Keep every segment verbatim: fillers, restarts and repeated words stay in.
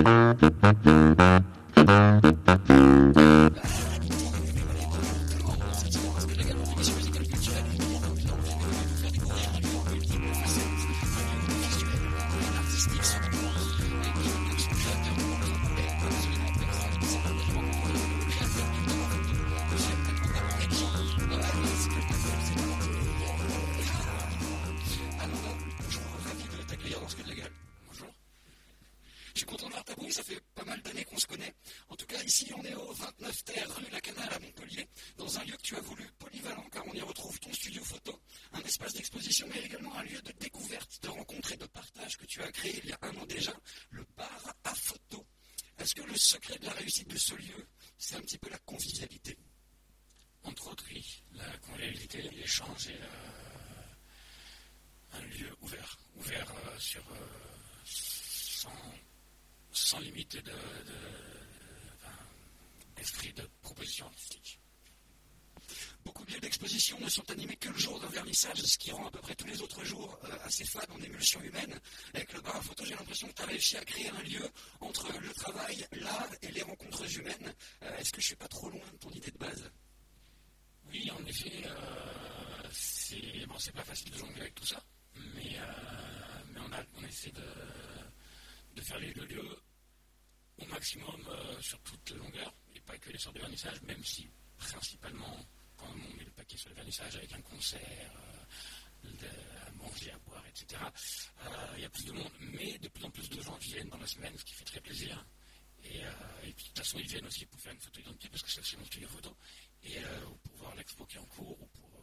Ne sont animés que le jour d'un vernissage, ce qui rend à peu près tous les autres jours euh, assez fades en émulsion humaine. Avec le bar à photo, j'ai l'impression que tu as réussi à créer un lieu entre le travail, l'art et les rencontres humaines. Euh, est-ce que je suis pas trop loin de ton idée de base? Oui, en effet, euh, c'est bon, c'est pas facile de jongler avec tout ça, mais, euh, mais on, a, on essaie de, de faire les, le lieu au maximum euh, sur toute longueur, et pas que les sortes de vernissage, même si principalement quand on met le paquet sur le vernissage avec un concert, euh, de, à manger, à boire, et cetera. Il euh, y a plus de monde, mais de plus en plus de gens viennent dans la semaine, ce qui fait très plaisir. Et, euh, et puis de toute façon, ils viennent aussi pour faire une photo identité, parce que c'est aussi mon studio photo, et euh, pour voir l'expo qui est en cours, ou pour,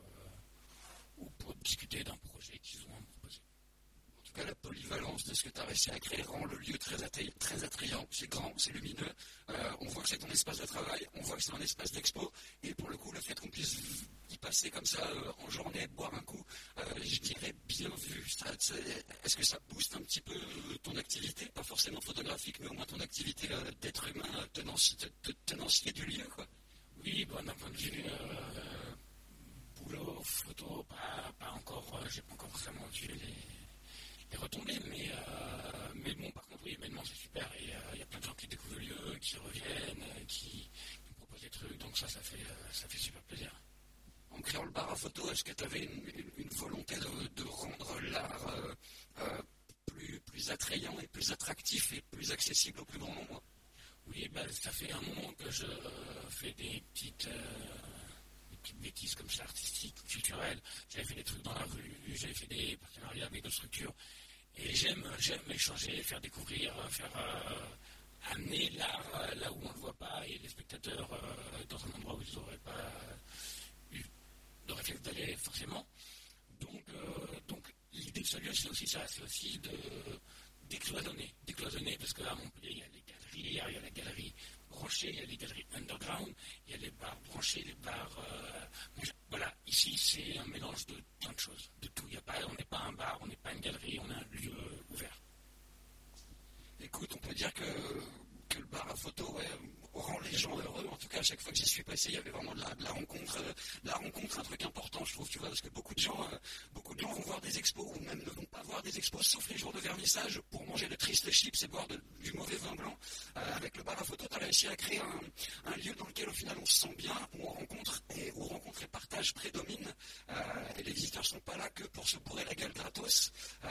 euh, ou pour discuter d'un projet qu'ils ont à me proposer. En tout cas, la polyvalence de ce que tu as réussi à créer rend le lieu très, attra- très attrayant. C'est grand, c'est lumineux. Euh, on voit que c'est ton espace de travail, on voit que c'est un espace d'expo. Et pour le coup, le fait qu'on puisse y passer comme ça euh, en journée, boire un coup, euh, je dirais bien vu. Ça, est-ce que ça booste un petit peu ton activité? Pas forcément photographique, mais au moins ton activité euh, d'être humain, euh, tenancier, de, tenancier du lieu, quoi. Oui, bon, d'un point de vue euh, boulot, photo, pas, pas encore, euh, j'ai pas encore vraiment vu les... les retombées, mais, euh, mais bon, par contre, oui, humainement, c'est super. Et il euh, y a plein de gens qui découvrent le lieu, qui reviennent, euh, qui, qui me proposent des trucs, donc ça, ça fait, euh, ça fait super plaisir. En créant le bar à photo, est-ce que tu avais une, une, une volonté de, de rendre l'art euh, euh, plus, plus attrayant et plus attractif et plus accessible au plus grand nombre? Oui, ben, ça fait un moment que je euh, fais des petites... Euh, petites bêtises comme ça, artistiques, culturelles. J'avais fait des trucs dans la rue, j'avais fait des partenariats avec d'autres structures. Et j'aime, j'aime échanger, faire découvrir, faire euh, amener l'art euh, là où on ne le voit pas et les spectateurs euh, dans un endroit où ils n'auraient pas eu de réflexe d'aller forcément. Donc, euh, donc l'idée de ce lieu, c'est aussi ça, c'est aussi de décloisonner, décloisonner parce qu'à Montpellier, il y a les galeries, il y a la galerie branchée, il y a les galeries underground, il y a les bars branchés, les bars... Euh, voilà, ici, c'est un mélange de plein de choses, de tout. Il y a pas, on n'est pas un bar, on n'est pas une galerie, on est un lieu ouvert. Écoute, on peut dire que, que le bar à photo ouais, rend les gens heureux. En tout cas, à chaque fois que j'y suis passé, il y avait vraiment de la, de la rencontre. Euh, la rencontre, un truc important, je trouve, tu vois, parce que beaucoup de gens, euh, beaucoup de gens vont voir des expos ou même ne vont pas voir des expos, sauf les jours de vernissage, pour manger de tristes chips et boire de, du mauvais vin blanc. Euh, avec le bar à photo, tu as réussi à créer un, un lieu dans lequel, au final, on se sent bien, où on rencontre et où rencontre et partage prédomine. Euh, et les visiteurs ne sont pas là que pour se bourrer la gueule gratos. Euh,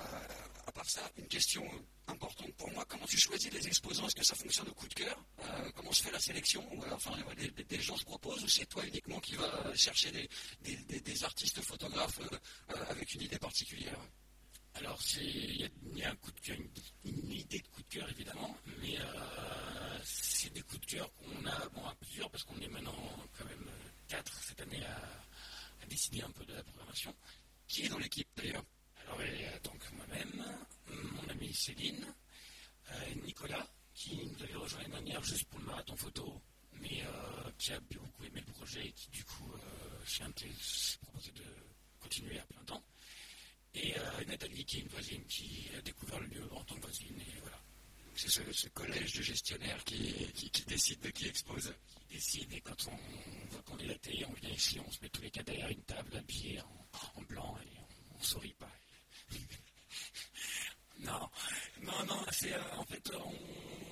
à part ça, une question importante pour moi, comment tu choisis les exposants? Est-ce que ça fonctionne au coup de cœur? euh, Comment se fait la sélection? Ou alors, enfin, des, des, des gens se proposent, ou c'est toi uniquement qui vas chercher des, des, des, des artistes photographes euh, euh, avec une idée particulière? Alors, il y, y a un coup de cœur, une, une idée de coup de cœur évidemment, mais euh, c'est des coups de cœur qu'on a, bon, à plusieurs, parce qu'on est maintenant quand même quatre cette année à, à décider un peu de la programmation. Qui est dans l'équipe d'ailleurs? Alors, il y a donc moi-même, mon ami Céline, euh, Nicolas, qui nous avait rejoint l'année dernière juste pour le marathon photo, mais euh, qui a beaucoup aimé le projet et qui du coup euh, s'est proposé de continuer à plein temps. Et euh, Nathalie, qui est une voisine, qui a découvert le lieu en tant que voisine, et voilà. C'est ce, ce collège de gestionnaires qui, qui, qui décide de qui expose. Qui décide, et quand on voit qu'on est laté, on vient ici, on se met tous les quatre derrière une table habillés en, en blanc et on ne sourit pas. non, non, non, c'est euh, en fait, on,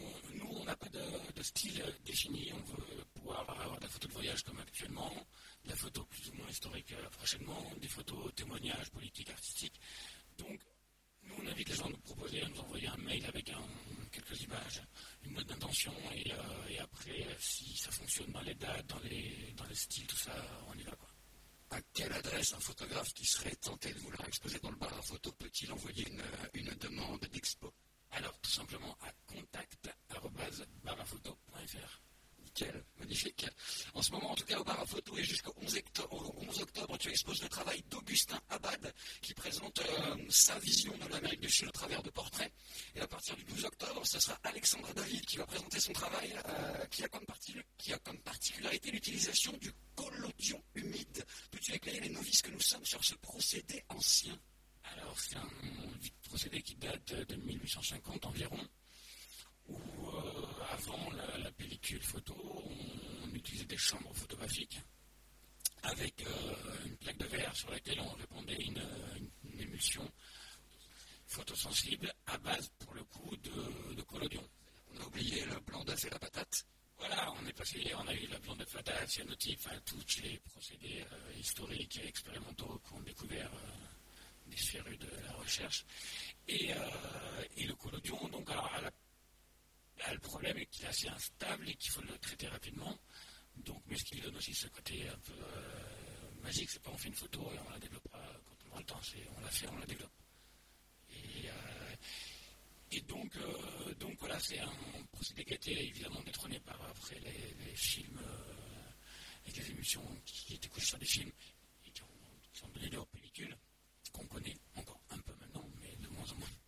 de style défini. On veut pouvoir avoir de la photo de voyage comme actuellement, de la photo plus ou moins historique prochainement, des photos témoignages, politiques, artistiques. Donc, nous, on invite les gens à nous proposer, à nous envoyer un mail avec un, quelques images, une note d'intention, et, euh, et après, si ça fonctionne dans les dates, dans les, dans les styles, tout ça, on y va, quoi. À quelle adresse un photographe qui serait tenté de vouloir exposer dans le bar à photo peut-il envoyer une, une demande d'expo? Alors, tout simplement à contact arobase baraphoto point f r. Nickel, magnifique. En ce moment, en tout cas, au bar à photo et jusqu'au onze octobre, tu exposes le travail d'Augustin Abad qui présente euh, sa vision de l'Amérique du Sud au travers de portraits. Et à partir du douze octobre, ce sera Alexandre David qui va présenter son travail euh, qui, a comme parti, qui a comme particularité l'utilisation du collodion humide. Peux-tu éclairer les novices que nous sommes sur ce procédé ancien? Alors, c'est un procédé qui date de mille huit cent cinquante environ, où euh, avant la, la pellicule photo, on, on utilisait des chambres photographiques avec euh, une plaque de verre sur laquelle on répandait une, une, une émulsion photosensible à base, pour le coup, de, de collodion. On a oublié le blanc d'œuf et la patate. Voilà, on est passé, on a eu la blanc d'œuf, la patate, cyanotype, enfin, tous les procédés euh, historiques et expérimentaux qu'on a découvert euh, des férus de la recherche. Et, euh, et le collodion, donc, alors, à la Là, le problème est qu'il est assez instable et qu'il faut le traiter rapidement. Donc, mais ce qui lui donne aussi ce côté un peu euh, magique, c'est pas on fait une photo et on la développera quand on aura le temps, c'est on la fait, on la développe. Et, euh, et donc, euh, donc voilà, c'est un procédé qui a été évidemment détrôné par après les, les films euh, avec les émulsions qui étaient couchées sur des films et qui, ont, qui sont donné leur pellicule, qu'on connaît encore un peu maintenant, mais de moins en moins.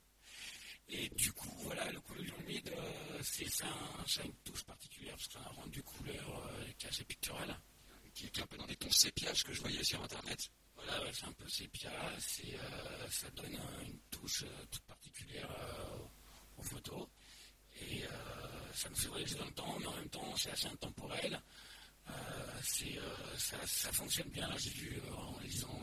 Et du coup, voilà, le collodion humide, euh, c'est ça, ça a une touche particulière, parce que ça a un rendu couleur euh, qui est assez pictural. Qui est un peu dans des tons sépiages que je voyais sur Internet. Voilà, ouais, c'est un peu sépia, c'est, euh, ça donne euh, une touche euh, toute particulière euh, aux photos. Et euh, ça nous fait voyager dans le temps, mais en même temps, c'est assez intemporel. Euh, c'est, euh, ça, ça fonctionne bien, j'ai vu euh, en lisant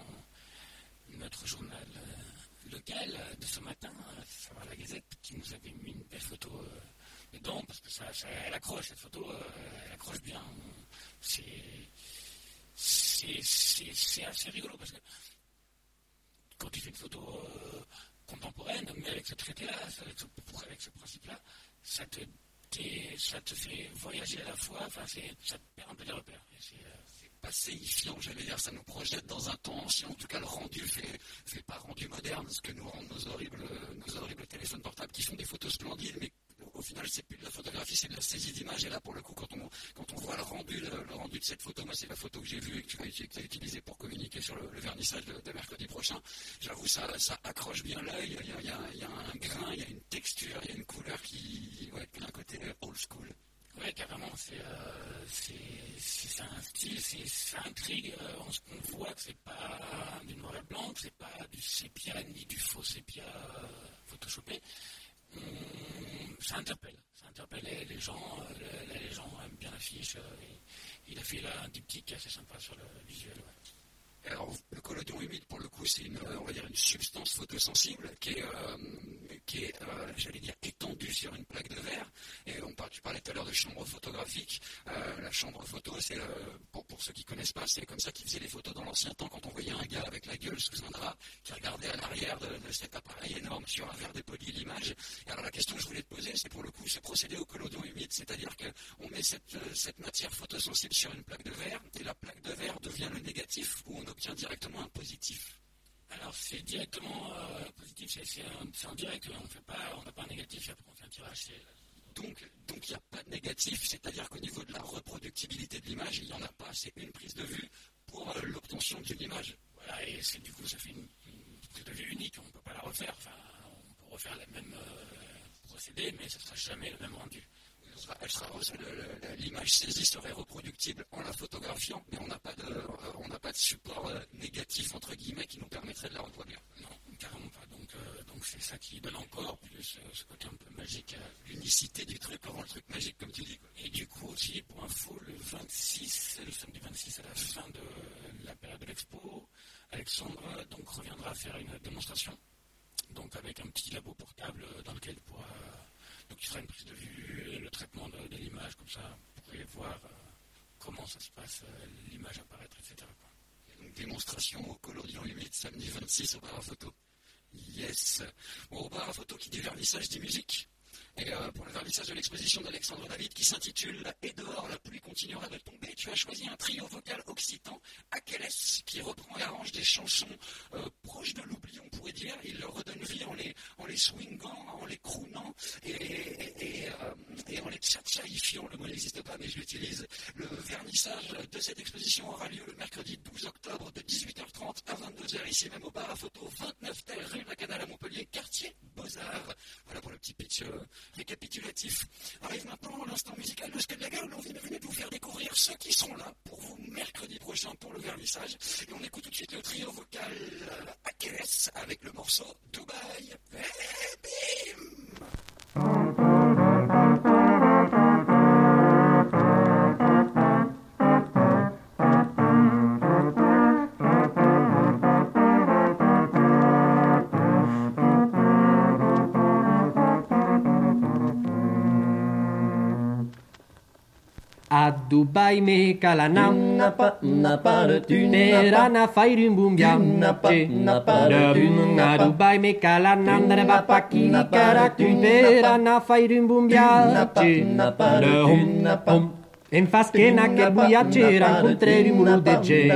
notre journal. Euh, local de ce matin, à savoir la Gazette, qui nous avait mis une belle photo euh, dedans, parce que ça, ça, elle accroche, cette photo, euh, elle accroche bien. C'est, c'est, c'est, c'est assez rigolo, parce que quand tu fais une photo euh, contemporaine, mais avec ce traité-là, avec ce, avec ce principe-là, ça te, ça te fait voyager à la fois, enfin, c'est, ça te perd un peu des repères. Et c'est, euh, pas séifiant, j'allais dire, ça nous projette dans un temps ancien, en tout cas le rendu fait, fait pas rendu moderne, ce que nous rendent nos horribles, nos horribles téléphones portables qui font des photos splendides, mais au final c'est plus de la photographie, c'est de la saisie d'image, et là pour le coup quand on, quand on voit le rendu, le, le rendu de cette photo, moi c'est la photo que j'ai vue et que tu as utilisée pour communiquer sur le, le vernissage de, de mercredi prochain, j'avoue ça, ça accroche bien l'œil, il y a, il y, a, il y a un grain, il y a une texture, il y a une couleur qui, ouais, qui a un côté old school. Oui, carrément, c'est, euh, c'est, c'est un style, c'est, ça intrigue, euh, on, on voit que c'est pas du noir et blanc, que c'est pas du sépia ni du faux sépia euh, photoshopé. On, ça interpelle, ça interpelle les, les gens, euh, les, les gens aiment bien l'affiche, euh, et il a fait là un diptyque assez sympa sur le visuel. Ouais. Alors, le collodion humide, pour le coup, c'est une, on va dire, une substance photosensible qui est, euh, qui est euh, j'allais dire, étendue sur une plaque de verre. Et on parle, tu parlais tout à l'heure de chambre photographique. Euh, la chambre photo, c'est, euh, pour, pour ceux qui ne connaissent pas, c'est comme ça qu'ils faisaient les photos dans l'ancien temps, quand on voyait un gars avec la gueule sous un drap qui regardait à l'arrière de, de cet appareil énorme sur un verre dépoli l'image. Et alors, la question que je voulais te poser, c'est pour le coup ce procédé au collodion humide, c'est-à-dire qu'on met cette, cette matière photosensible sur une plaque de verre, et la plaque de verre devient le négatif, où on obtient directement un positif. Alors c'est directement euh, positif, c'est, c'est, un, c'est en direct, on fait pas, on n'a pas un négatif et après on fait un tirage. C'est... Donc donc il n'y a pas de négatif, c'est-à-dire qu'au niveau de la reproductibilité de l'image, il n'y en a pas, c'est une prise de vue pour euh, l'obtention d'une image. Voilà, et c'est, du coup ça fait une, une prise de vue unique, on ne peut pas la refaire, enfin on peut refaire le même euh, procédé, mais ce ne sera jamais le même rendu. Elle sera, le, le, l'image saisie serait reproductible en la photographiant, mais on n'a pas de, euh, on n'a pas de support euh, négatif entre guillemets qui nous permettrait de la reproduire. Non, carrément pas. Donc, euh, donc c'est ça qui donne encore plus euh, ce côté un peu magique, euh, l'unicité du truc, rend le truc magique comme tu dis, quoi. Et du coup aussi pour info, le vingt-six, le samedi vingt-six à la fin de la période de l'expo, Alexandre donc reviendra faire une démonstration, donc avec un petit labo portable dans lequel il pourra. Donc il fera une prise de vue, le traitement de, de l'image ça, vous pourrez voir euh, comment ça se passe, euh, l'image apparaître, et cetera quoi. Donc, démonstration au collodion humide samedi vingt-six au bar à photo. Yes. Bon, au bar à photo qui dit vernissage dit musique. Et euh, pour le vernissage de l'exposition d'Alexandre David qui s'intitule « Et dehors, la pluie continuera de tomber », tu as choisi un trio vocal occitan, Akeles, qui reprend et arrange des chansons euh, proches de l'oubli, on pourrait dire. Il leur redonne vie en les, en les swingant, en les croonant et, et, et, euh, et en les tchatchaïfiant. Le mot n'existe pas, mais je l'utilise. Le vernissage de cette exposition aura lieu le mercredi douze octobre de dix-huit heures trente à vingt-deux heures, ici même au bar à photo vingt-neuf terre rue Lacanal à Montpellier, quartier Beaux-Arts. Voilà pour le petit pitch euh, récapitulatif. Arrive maintenant l'instant musical de Scud de la Gueule. On vient de vous faire découvrir ceux qui sont là pour vous mercredi prochain pour le vernissage. Et on écoute tout de suite le trio vocal euh, Akeles avec le morceau Dubaï. Et bim! A Dubai me calanam napa napa de thune perana fairum bumbia napa de a Dubai me calanam de bapaki karakun perana fairum bumbia napa de napa em faz que naquele buiacheira encontrei um muro de gem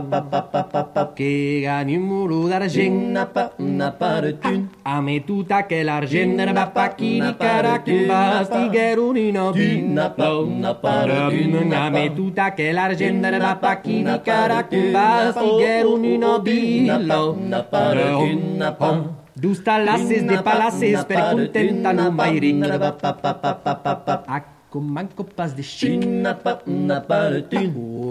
que ganha um muro de argent a me tudo aquele argent de bapaki karakun bastiguer um inobin a me tudo aquele argent de bapaki karakun bastiguer um inobin dos talaces de palaces per contenta no mairic com mancopas de China pa na para tu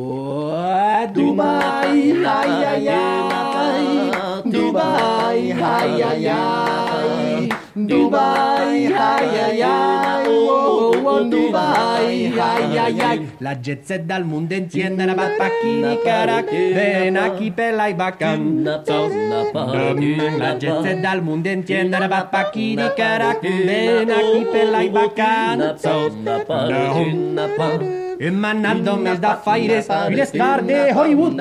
Dubai ai ai ai Dubai ai ai ai Dubai ai ai ai oh, oh, Dubai ai ai ai la jet set dal mondo entiende la bapacchini carac ven aquí per la bacan la jet set dal mondo entiende la bapacchini carac ven aquí per la bacan emanando mes da faires une star de Hollywood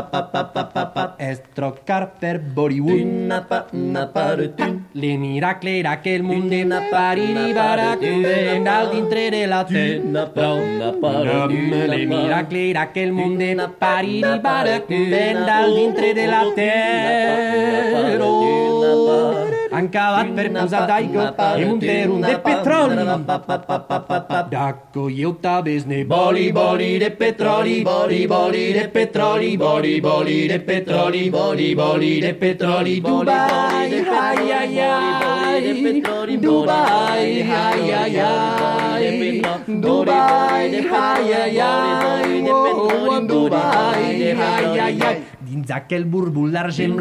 estrocar per Bollywood le miracoli era che il mondo è pariri baracun dal dintre della terra le miracoli era che il mondo è pariri baracun dal dintre della terra han cavat per posar d'aigua i munterum de petroli d'acco io tabesne boli boli de petroli boli boli de petroli boli boli de petroli boli boli de petroli Dubai ai ai ai Dubai ai ai ai Dubai ai ai ai Dubai ai ai ai dins aquel burbul d'argent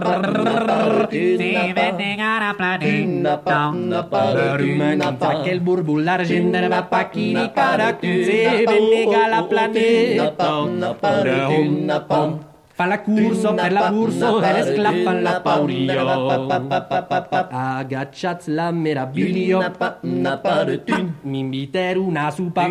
si venen a planeta dins aquel burbul d'argent de bapacchini caracun si venen a la planeta fa la curso per la burso e l'esclaffan la paurio agacciats la meraviglio mi inviter una supa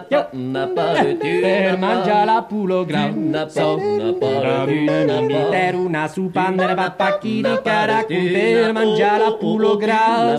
per mangiare la pulo grau mi inviter una supa per bapacchini caracun per mangiare la pulo grau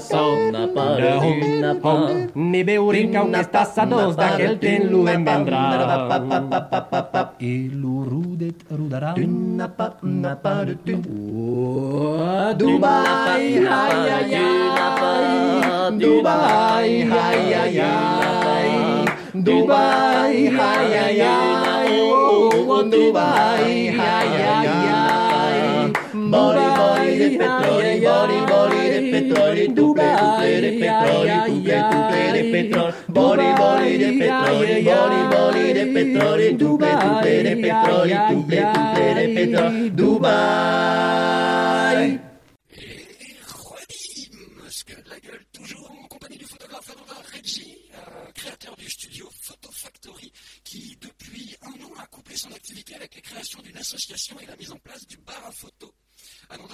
ne beurem cau que està sados d'aquel ten lo en vendrà e lo rudet rudarà Napa, napa, oh, Dubai, ai, ai, ai, Dubai, ai, ai, ai, Dubai, ai, ai, ai, oh, Dubai, ai, ai, ai, boli, boli de petroli, boli, boli de petroli, tuple, tuple de petroli, tuple, tuple de petroli, boli, boli de petroli, boli, boli de petroli, tuple, tuple de petroli, tuple, tuple de petroli, Dubai. Et Rodim, Scud de la Gueule, toujours en compagnie du photographe Ananda Reggi, euh, créateur du studio Photo Factory, qui depuis un an a couplé son activité avec les créations d'une association et la mise en place du bar à photo. Ananda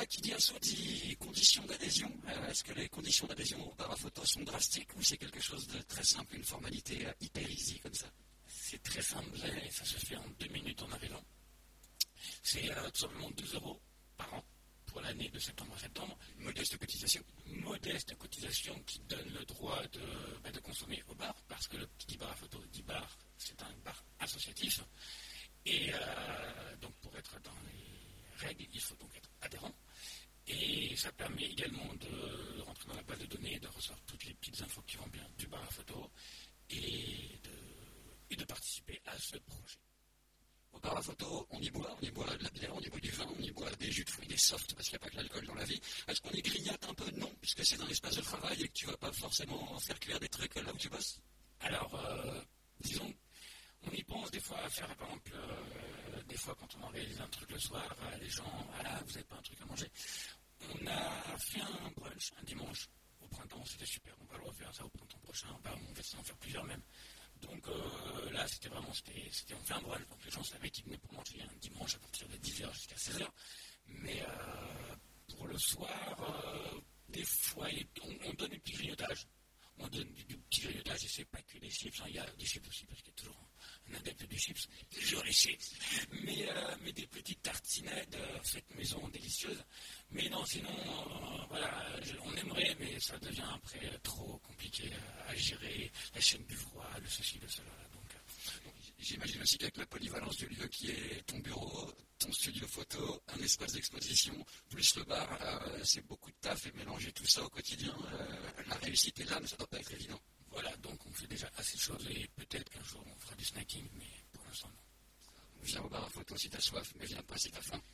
toi qui dit assaut dit conditions d'adhésion. Euh, est-ce que les conditions d'adhésion au bar à photo sont drastiques ou c'est quelque chose de très simple, une formalité euh, hyper easy comme ça? C'est très simple et ça se fait en deux minutes en arrivant. C'est euh, tout simplement deux euros par an pour l'année de septembre à septembre. Modeste cotisation. Modeste cotisation qui donne le droit de, bah, de consommer au bar, parce que le petit bar à photo dit bar, c'est un bar associatif. Et euh, donc pour être dans les règles, il faut donc être adhérent. Et ça permet également de rentrer dans la base de données, de recevoir toutes les petites infos qui vont bien du bar à photo et de, et de participer à ce projet. Au bar à photo, on y boit, on y boit de la bière, on y boit du vin, on y boit des jus de fruits, des softs, parce qu'il n'y a pas que l'alcool dans la vie. Est-ce qu'on y grignote un peu? Non, puisque c'est un espace de travail et que tu ne vas pas forcément faire cuire des trucs là où tu bosses. Alors, euh, disons, on y pense des fois à faire, par exemple, euh, des fois quand on organise un truc le soir, euh, les gens, ah là, vous n'avez pas un truc à manger. On a fait un brunch un dimanche au printemps, c'était super, on va le refaire ça au printemps prochain, bah, on va en faire plusieurs même. Donc euh, là, c'était vraiment, c'était, c'était, on fait un brunch, donc les gens savaient qu'ils venaient pour manger un dimanche à partir de dix heures jusqu'à seize heures. Mais euh, pour le soir, euh, des fois, on, on donne des petits grignotages. On donne du, du petit grignotage et c'est pas que des chips, hein. Il y a des chips aussi parce qu'il y a toujours un, un adepte des chips, toujours les chips. Mais, euh, mais des petites tartinades euh, faites maison délicieuses. Mais non, sinon, euh, voilà, je, on aimerait, mais ça devient après trop compliqué euh, à gérer, la chaîne du froid, le ceci, le cela. Donc, euh, donc, j'imagine aussi qu'avec la polyvalence du lieu qui est ton bureau, ton studio photo, un espace d'exposition, plus le bar, euh, c'est beaucoup de taf et mélanger tout ça au quotidien, euh, la réussite est là, mais ça ne doit pas être évident. Voilà, donc on fait déjà assez de choses et peut-être qu'un jour on fera du snacking, mais pour l'instant non. Viens au bar à photo si t'as soif, mais viens pas si t'as faim.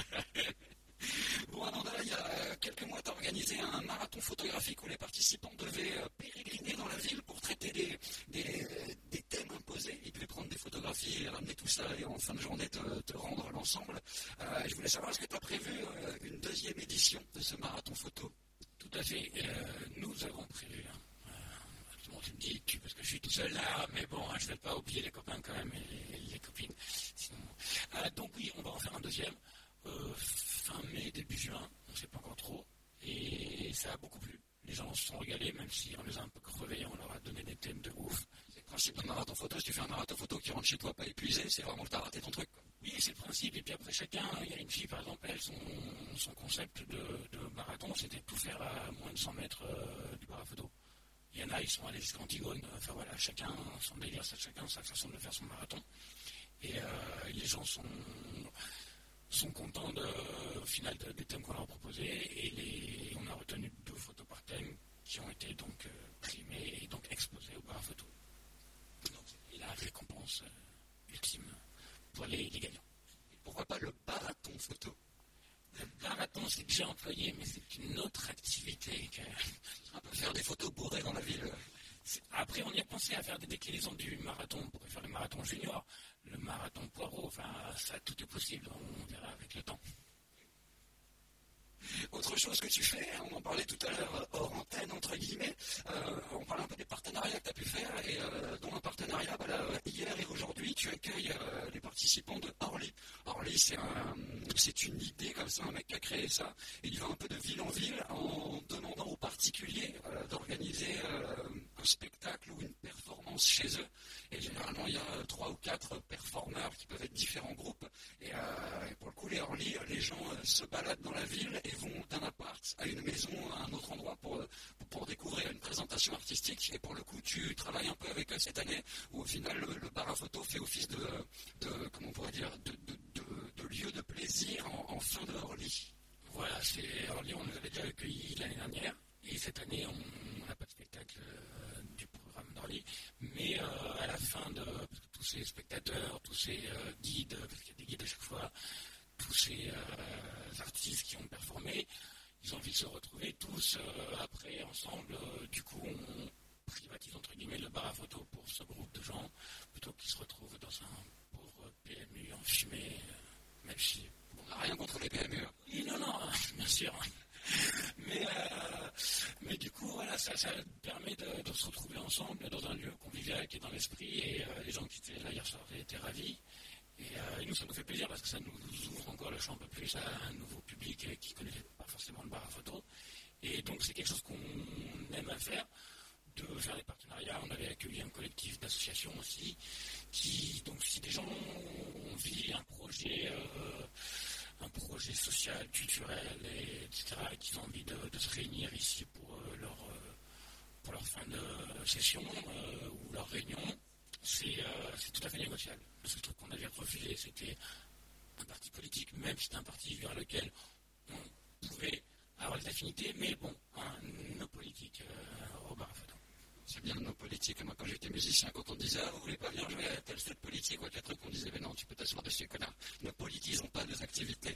Bon, Ananda, il y a quelques mois, tu as organisé un marathon photographique où les participants devaient euh, pérégriner dans la ville pour traiter des, des, des thèmes imposés. Ils devaient prendre des photographies et ramener tout ça et en fin de journée te, te rendre l'ensemble. Euh, je voulais savoir, est-ce que tu as prévu euh, une deuxième édition de ce marathon photo? Tout à fait. Euh, nous avons prévu. Hein. Euh, tu me dis tu parce que je suis tout seul là, mais bon, hein, je ne vais pas oublier les copains quand même et les, les copines. Sinon... Euh, donc oui, on va en faire un deuxième. Euh, fin mai, début juin, on ne sait pas encore trop, et ça a beaucoup plu. Les gens se sont régalés, même si on les a un peu crevés, on leur a donné des thèmes de ouf. C'est le principe d'un marathon photo, si tu fais un marathon photo qui rentre chez toi pas épuisé, c'est vraiment que tu as raté ton truc. Oui, c'est le principe, et puis après chacun, il y a une fille par exemple, elle, son, son concept de, de marathon, c'était de tout faire à moins de cent mètres euh, du bar à photo. Il y en a, ils sont allés jusqu'à Antigone, enfin voilà, chacun son délire, chacun sa façon de faire son marathon. Et euh, les gens sont... sont contents de, au final de, des thèmes qu'on leur a proposés et les, on a retenu deux photos par thème qui ont été donc euh, primées et donc exposées au bar à photo. Donc c'est la récompense euh, ultime pour les, les gagnants. Et pourquoi pas le marathon photo? Le marathon c'est déjà employé mais c'est une autre activité. Que... On peut faire des photos bourrées dans la ville. Après, on y a pensé à faire des déclinaisons du marathon. On pourrait faire le marathon junior, le marathon poireau. Enfin, ça, tout est possible. On verra avec le temps. Autre chose que tu fais, on en parlait tout à l'heure hors antenne, entre guillemets, euh, on parlait un peu des partenariats que tu as pu faire, et euh, dont un partenariat, bah là, hier et aujourd'hui, tu accueilles euh, les participants de Orly. Orly, c'est, un, c'est une idée comme ça, un mec qui a créé ça, et il va un peu de ville en ville en demandant aux particuliers euh, d'organiser euh, un spectacle ou une performance chez eux. Et généralement, il y a trois ou quatre performeurs qui peuvent être différents groupes, et, euh, et pour le coup, les Orly, les gens euh, se baladent dans la ville et vont d'un appart à une maison, à un autre endroit pour, pour, pour découvrir une présentation artistique. Et pour le coup, tu travailles un peu avec eux cette année, où au final, le, le bar à photo fait office de, de comment on pourrait dire, de, de, de, de lieu de plaisir en, en fin de Orly. Voilà, c'est Orly, on nous avait déjà accueillis l'année dernière, et cette année, on n'a pas de spectacle euh, du programme d'Orly, mais euh, à la fin de tous ces spectateurs, tous ces euh, guides, parce qu'il y a des guides à chaque fois, tous ces euh, artistes qui ont performé, ils ont envie de se retrouver tous euh, après ensemble. Euh, du coup, on privatise entre guillemets le bar à photo pour ce groupe de gens, plutôt qu'ils se retrouvent dans un pauvre P M U enfumé, euh, même si... On n'a rien contre les P M U. Oui, non, non, bien sûr. Mais, euh, mais du coup, voilà, ça, ça permet de, de se retrouver ensemble dans un lieu convivial qui est dans l'esprit, et euh, les gens qui étaient là hier soir étaient ravis. Et, euh, et nous, ça nous fait plaisir parce que ça nous ouvre encore le champ un peu plus à un nouveau public euh, qui ne connaît pas forcément le bar à photo. Et donc, c'est quelque chose qu'on aime à faire, de faire des partenariats. On avait accueilli un collectif d'associations aussi, qui, donc, si des gens ont envie un projet, euh, un projet social, culturel, et, etc., et qu'ils ont envie de, de se réunir ici pour euh, leur, euh, pour leur fin de session euh, ou leur réunion, c'est, euh, c'est tout à fait négociable. Le seul truc qu'on avait refusé, c'était un parti politique, même si c'était un parti vers lequel on pouvait avoir des affinités, mais bon, hein, nos politiques euh, au bar à photo. C'est bien nos politiques. Moi, quand j'étais musicien, quand on disait, ah, vous voulez pas venir jouer à tel stade politique ou à tel truc, on disait, mais non, tu peux t'asseoir dessus, connard. Ne politisons pas nos activités.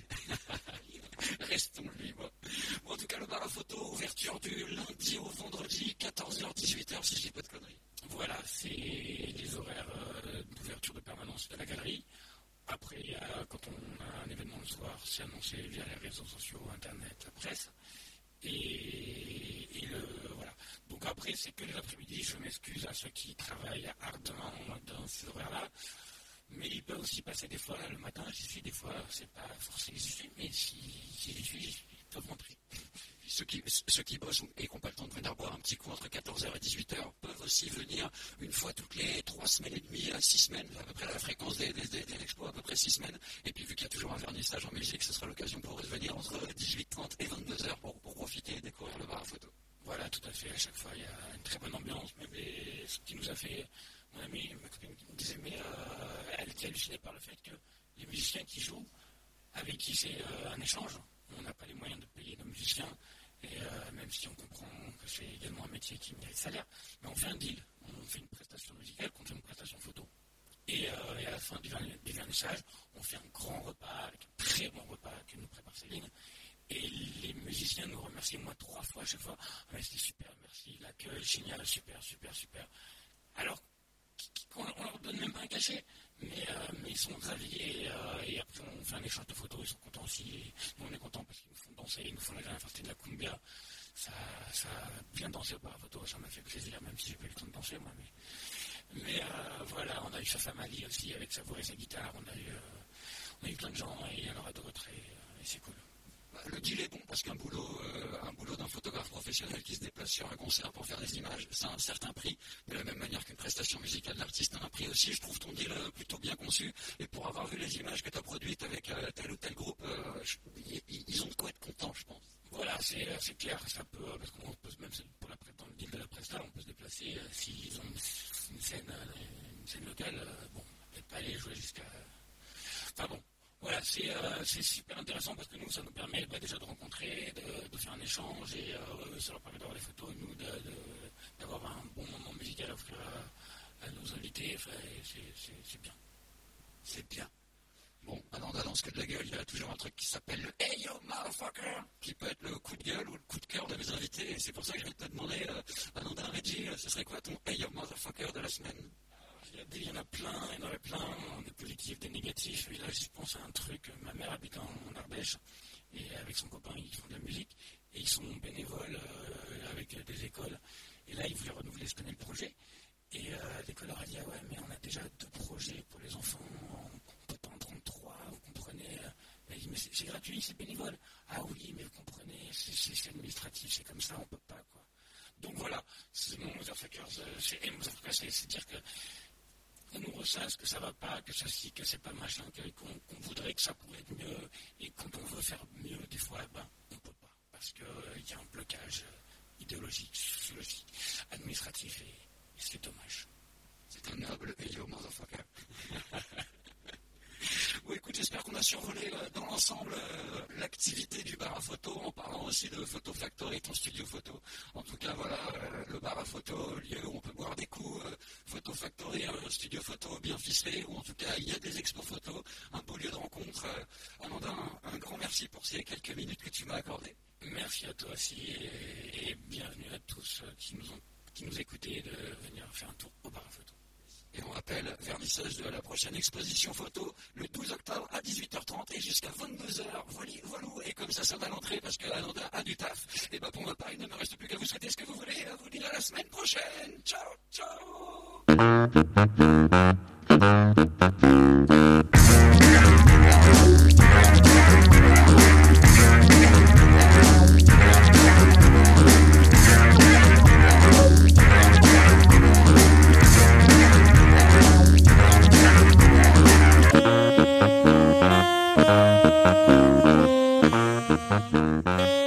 Restons libres. Bon, en tout cas, le bar à photo, ouverture du lundi au vendredi, quatorze heures, dix-huit heures, si je dis pas de conneries. Voilà, c'est les horaires euh, d'ouverture de permanence de la galerie. Après, euh, quand on a un événement le soir, c'est annoncé via les réseaux sociaux, internet, la presse. Et, et le, voilà. Donc après, c'est que les après-midi. Je m'excuse à ceux qui travaillent ardemment dans ces horaires-là. Mais ils peuvent aussi passer des fois le matin. J'y suis des fois, c'est pas forcé que j'y suis, mais si, si j'y suis, ils peuvent rentrer. Ceux qui, ceux qui bossent et qui n'ont pas le temps de venir boire un petit coup entre quatorze heures et dix-huit heures peuvent aussi venir une fois toutes les trois semaines et demie à six semaines, à peu près la fréquence des, des, des, des expos, à peu près six semaines. Et puis vu qu'il y a toujours un vernissage en musique, ce sera l'occasion pour eux de venir entre dix-huit trente et vingt-deux heures pour, pour profiter et découvrir le bar à photo. Voilà, tout à fait. À chaque fois, il y a une très bonne ambiance. Même les, ce qui nous a fait, mon ami, ma copine me disait, mais euh, elle était hallucinée par le fait que les musiciens qui jouent, avec qui c'est euh, un échange, on n'a pas les moyens de payer nos musiciens. Et euh, même si on comprend que c'est également un métier qui mérite salaire, mais on fait un deal, on fait une prestation musicale contre une prestation photo. Et, euh, et à la fin du, vern- du vernissage, on fait un grand repas, avec un très bon repas que nous prépare Céline. Et les musiciens nous remercient, moi, trois fois à chaque fois. Ah, mais c'était super, merci, l'accueil, génial, super, super, super. Alors qu'on ne leur donne même pas un cachet, mais, euh, mais ils sont ravis. Et, euh, et après, on fait un échange de photos, ils sont contents aussi. Et nous, on est contents parce qu'ils nous font danser, ils nous font la dernière fois, c'était de la cumbia. Ça, ça a bien dansé au bar à photo, ça m'a fait plaisir, même si j'ai pas eu le temps de danser, moi. Mais, mais euh, voilà, on a eu Fafa Mali aussi avec sa voix et sa guitare. On a eu, euh, on a eu plein de gens et il y en aura d'autres et, euh, et c'est cool. Le deal est bon parce qu'un boulot, euh, un boulot d'un photographe professionnel qui se déplace sur un concert pour faire des images, c'est un certain prix. De la même manière qu'une prestation musicale d'artiste a un prix aussi, je trouve ton deal euh, plutôt bien conçu. Et pour avoir vu les images que tu as produites avec euh, tel ou tel groupe, euh, je, ils, ils ont de quoi être contents, je pense. Voilà, c'est, c'est clair, ça peut, parce qu'on peut même pour la, dans le deal de la presta, on peut se déplacer euh, s'ils ont une, une scène, euh, une scène locale. Euh, bon, peut-être pas aller jouer jusqu'à. Enfin bon. Voilà, c'est, euh, c'est super intéressant parce que nous, ça nous permet bah, déjà de rencontrer, de, de faire un échange et euh, ça leur permet d'avoir des photos, nous, de, de, d'avoir un bon moment musical à offrir à, à nos invités. Enfin, c'est, c'est, c'est bien. C'est bien. Bon, avant d'annoncer que de la gueule, il y a toujours un truc qui s'appelle le Hey Yo Motherfucker, qui peut être le coup de gueule ou le coup de cœur de mes invités. Et c'est pour ça que je vais te demander, euh, Ananda Reggie, ce serait quoi ton Hey Yo Motherfucker de la semaine? Il y en a plein, il y en a plein, des positifs, des négatifs. Et là, je pense à un truc. Ma mère habite en, en Ardèche et avec son copain, ils font de la musique et ils sont bénévoles euh, avec des écoles. Et là, ils voulaient renouveler cette année le projet. Et euh, l'école leur a dit, ah ouais, mais on a déjà deux projets pour les enfants. On peut pas en prendre trois, vous comprenez. Elle dit, mais c'est, c'est gratuit, c'est bénévole. Ah oui, mais vous comprenez, c'est, c'est, c'est administratif, c'est comme ça, on peut pas, quoi. Donc voilà, c'est mon motherfucker, c'est, c'est, c'est dire que on nous ressasse que ça va pas, que ça si, que c'est pas machin, qu'on, qu'on voudrait que ça pourrait être mieux, et quand on veut faire mieux, des fois, ben, on peut pas, parce qu'il euh, y a un blocage idéologique, sociologique, administratif, et, et c'est dommage. C'est un noble Hey Yo Motherfucker. Bon, écoute, j'espère qu'on a survolé euh, dans l'ensemble euh, l'activité du bar à photo en parlant aussi de Photo Factory, ton studio photo. En tout cas, voilà, euh, le bar à photo, lieu où on peut boire des coups, euh, Photo Factory, un studio photo bien ficelé, où en tout cas il y a des expos photos, un beau lieu de rencontre. Euh, Amanda, un, un grand merci pour ces quelques minutes que tu m'as accordées. Merci à toi aussi et, et bienvenue à tous qui nous ont qui nous écoutaient de venir faire un tour au bar à photo. Et on rappelle, vernissage de la prochaine exposition photo, le douze octobre à dix-huit heures trente et jusqu'à vingt-deux heures. Voilà, voilà. Et comme ça, ça va l'entrée parce que Ananda a du taf. Et bah pour ma part, il ne me reste plus qu'à vous souhaiter ce que vous voulez. À vous dire à la semaine prochaine. Ciao, ciao. Thank you.